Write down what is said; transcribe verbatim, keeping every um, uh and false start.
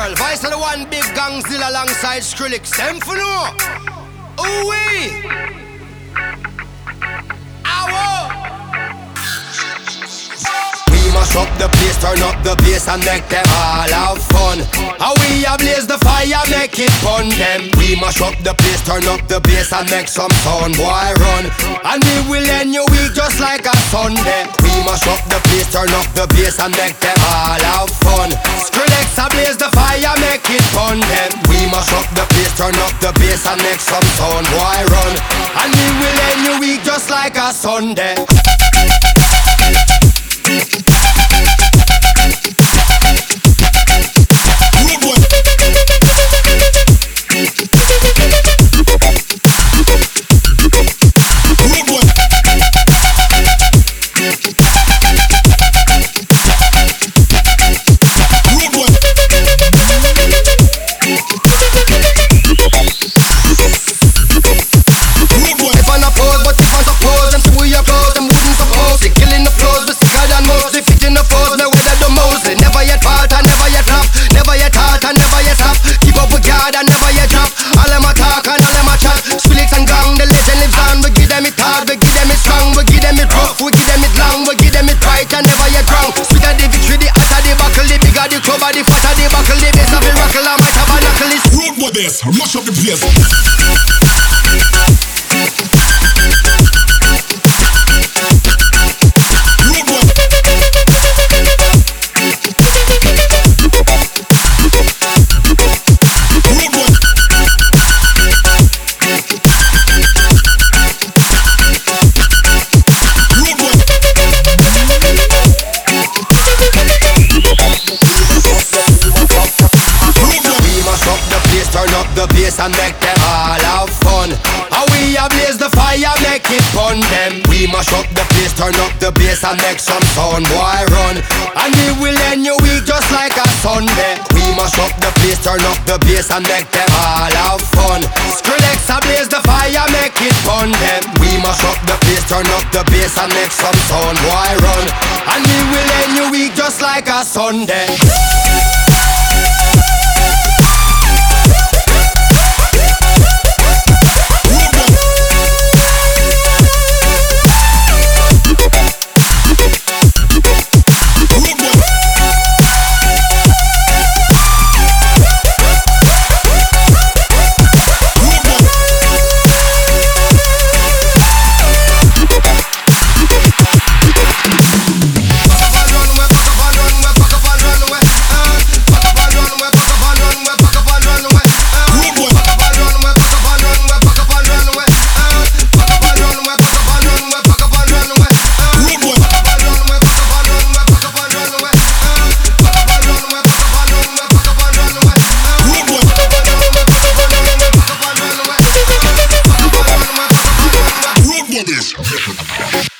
world. Vice of the one big gangzilla alongside Skrillex. Them for no. Ooh wee. Mash up the place, turn up the bass and make them all have fun. How we ablaze the fire, make it fun them. We mash up the place, turn up the bass and make some sound, boy run. And we will end your week just like a Sunday. We mash up the place, turn up the bass and make them all have fun. Skrillex ablaze the fire, make it fun them. We mash up the place, turn up the bass and make some sound, boy run. And we will end your week just like a Sunday. This, mash up the place. And make them all have fun. How we ablaze the fire, make it fun them. We mash up the place, turn up the bass and make some sound, boy run. And we will end your week just like a Sunday. We mash up the place, turn up the bass and make them all have fun. Skrillex ablaze the fire, make it fun them. We mash up the place, turn up the bass and make some sound, boy run. And we will end your week just like a Sunday. This.